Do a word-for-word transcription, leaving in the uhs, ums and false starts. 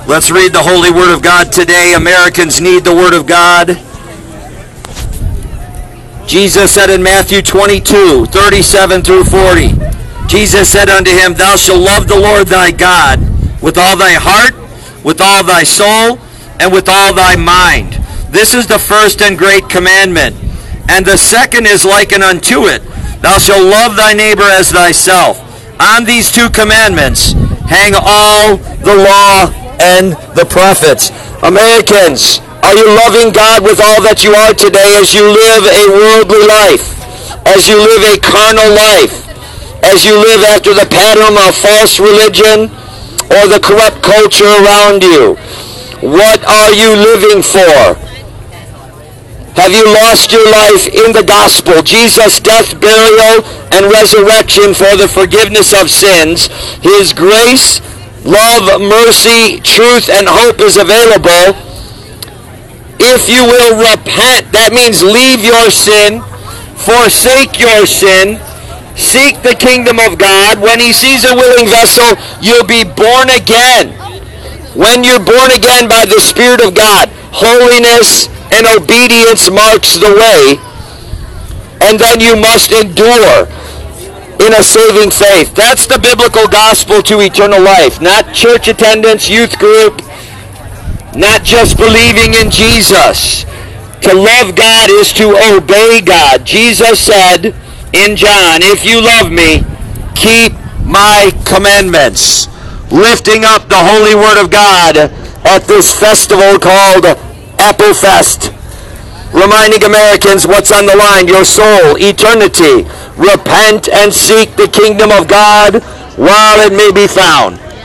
Let's read the Holy Word of God today. Americans need the Word of God. Jesus said in Matthew twenty-two, thirty-seven through forty, Jesus said unto him, Thou shalt love the Lord thy God with all thy heart, with all thy soul, and with all thy mind. This is the first and great commandment. And the second is likened unto it. Thou shalt love thy neighbor as thyself. On these two commandments hang all the law and the prophets. Americans, are you loving God with all that you are today as you live a worldly life, as you live a carnal life, as you live after the pattern of false religion or the corrupt culture around you? What are you living for? Have you lost your life in the gospel? Jesus' death, burial, and resurrection for the forgiveness of sins. His grace, love, mercy, truth, and hope is available. If you will repent, that means leave your sin, forsake your sin, seek the kingdom of God. When he sees a willing vessel, you'll be born again. When you're born again by the Spirit of God, holiness and obedience marks the way, and then you must endure in a saving faith. That's the biblical gospel to eternal life. Not church attendance, youth group, not just believing in Jesus. To love God is to obey God. Jesus said in John, If you love me, keep my commandments. Lifting up the holy word of God at this festival called Apple Fest. Reminding Americans what's on the line: your soul, eternity. Repent and seek the kingdom of God while it may be found.